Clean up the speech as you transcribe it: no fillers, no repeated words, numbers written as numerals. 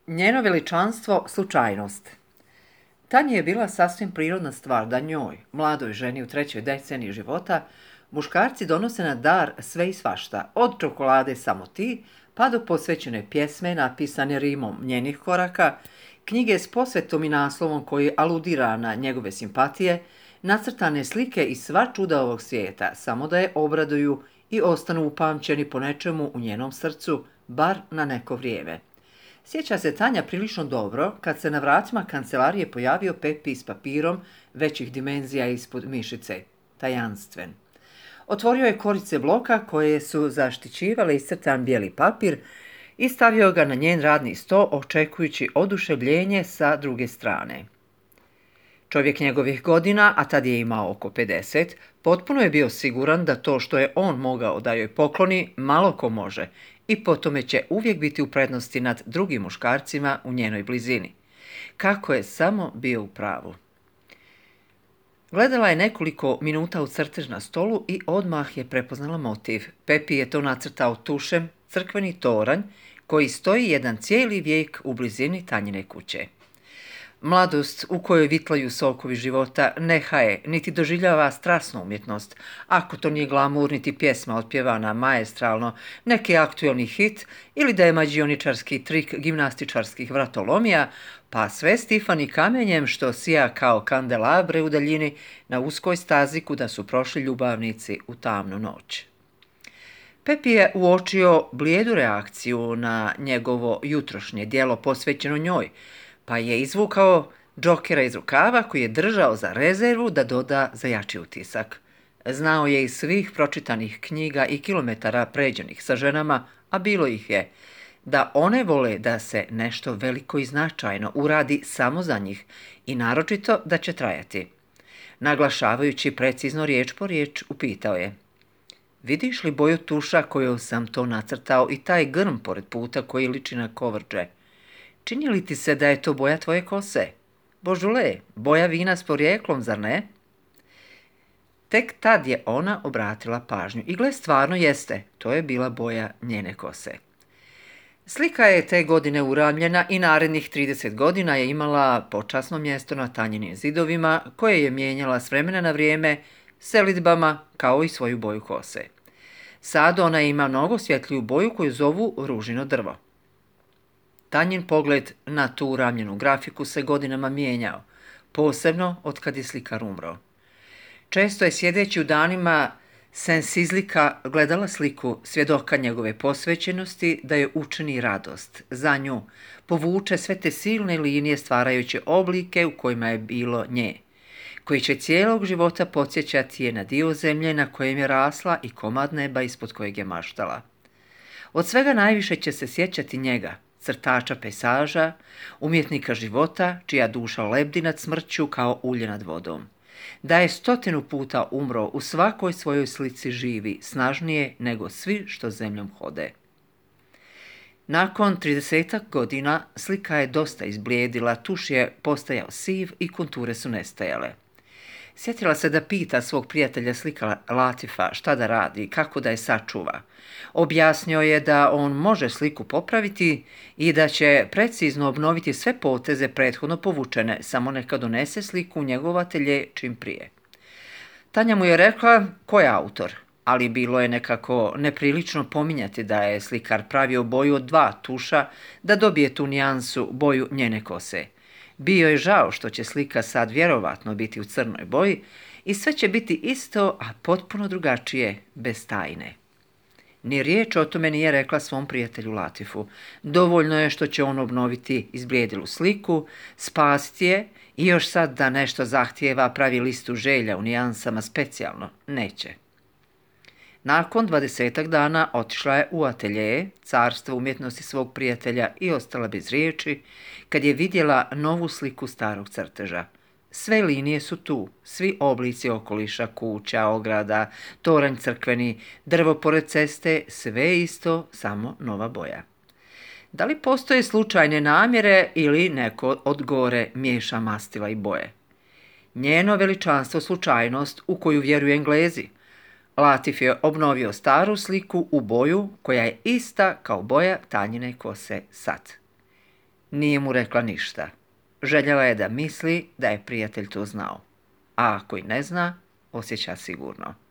Njeno veličanstvo slučajnost. Tanja je bila sasvim prirodna stvar da njoj, mladoj ženi u 3. deceniji života, muškarci donose na dar sve i svašta, od čokolade Samo ti, pa do posvećene pjesme napisane rimom njenih koraka, knjige s posvetom i naslovom koji aludira na njegove simpatije, nacrtane slike i sva čuda ovog svijeta, samo da je obraduju i ostanu upamćeni po nečemu u njenom srcu, bar na neko vrijeme. Sjeća se Tanja prilično dobro kad se na vratima kancelarije pojavio Pepi s papirom većih dimenzija ispod mišice, tajanstven. Otvorio je korice bloka koje su zaštićivale iscrtan bijeli papir i stavio ga na njen radni sto očekujući oduševljenje sa druge strane. Čovjek njegovih godina, a tad je imao oko 50, potpuno je bio siguran da to što je on mogao da joj pokloni, malo ko može i po tome će uvijek biti u prednosti nad drugim muškarcima u njenoj blizini. Kako je samo bio u pravu. Gledala je nekoliko minuta u crtež na stolu i odmah je prepoznala motiv. Pepi je to nacrtao tušem, crkveni toranj koji stoji jedan cijeli vijek u blizini Tanjine kuće. Mladost u kojoj vitlaju sokovi života ne haje, niti doživljava strasnu umjetnost, ako to nije glamur niti pjesma otpjevana maestralno, neki aktuelni hit ili da je mađioničarski trik gimnastičarskih vratolomija, pa sve stifani kamenjem što sija kao kandelabre u daljini na uskoj stazi kuda su prošli ljubavnici u tamnu noć. Pepi je uočio blijedu reakciju na njegovo jutrošnje djelo posvećeno njoj, pa je izvukao džokera iz rukava koji je držao za rezervu da doda za jači utisak. Znao je iz svih pročitanih knjiga i kilometara pređenih sa ženama, a bilo ih je, da one vole da se nešto veliko i značajno uradi samo za njih i naročito da će trajati. Naglašavajući precizno riječ po riječ, upitao je: "Vidiš li boju tuša kojom sam to nacrtao i taj grm pored puta koji liči na kovrđe? Čini li ti se da je to boja tvoje kose? Božule, boja vina s porijeklom, zar ne?" Tek tad je ona obratila pažnju i gle, stvarno jeste, to je bila boja njene kose. Slika je te godine uramljena i narednih 30 godina je imala počasno mjesto na Tanjinim zidovima, koje je mijenjala s vremena na vrijeme selidbama kao i svoju boju kose. Sad ona ima mnogo svjetliju boju koju zovu ružino drvo. Tanjin pogled na tu uramljenu grafiku se godinama mijenjao, posebno od kad je slikar umro. Često je sjedeći u danima sensizlika gledala sliku svjedoka njegove posvećenosti da je učini radost za nju, povuče sve te silne linije stvarajući oblike u kojima je bilo nje, koji će cijelog života podsjećati je na dio zemlje na kojem je rasla i komad neba ispod kojeg je maštala. Od svega najviše će se sjećati njega, crtača pejsaža, umjetnika života, čija duša lebdi nad smrću kao ulje nad vodom. Da je 100 puta umro, u svakoj svojoj slici živi, snažnije nego svi što zemljom hode. Nakon 30 godina slika je dosta izblijedila, tuš je postajao siv i konture su nestajale. Sjetila se da pita svog prijatelja slikara Latifa šta da radi, kako da je sačuva. Objasnio je da on može sliku popraviti i da će precizno obnoviti sve poteze prethodno povučene, samo neka donese sliku u njegov atelje čim prije. Tanja mu je rekla ko je autor, ali bilo je nekako neprilično pominjati da je slikar pravio boju od 2 tuša da dobije tu nijansu boju njene kose. Bio je žao što će slika sad vjerovatno biti u crnoj boji i sve će biti isto, a potpuno drugačije, bez tajne. Ni riječ o tome nije rekla svom prijatelju Latifu. Dovoljno je što će on obnoviti izblijedilu sliku, spasiti je i još sad da nešto zahtijeva pravi listu želja u nijansama specijalno. Neće. Nakon 20 dana otišla je u atelje, carstvo umjetnosti svog prijatelja i ostala bez riječi, kad je vidjela novu sliku starog crteža. Sve linije su tu, svi oblici okoliša, kuća, ograda, toranj crkveni, drvo pored ceste, sve isto, samo nova boja. Da li postoje slučajne namjere ili neko od gore miješa mastila i boje? Njeno veličanstvo slučajnost u koju vjeruju Englezi. Latif je obnovio staru sliku u boju koja je ista kao boja Tanjine kose sad. Nije mu rekla ništa. Željela je da misli da je prijatelj to znao. A ako i ne zna, osjeća sigurno.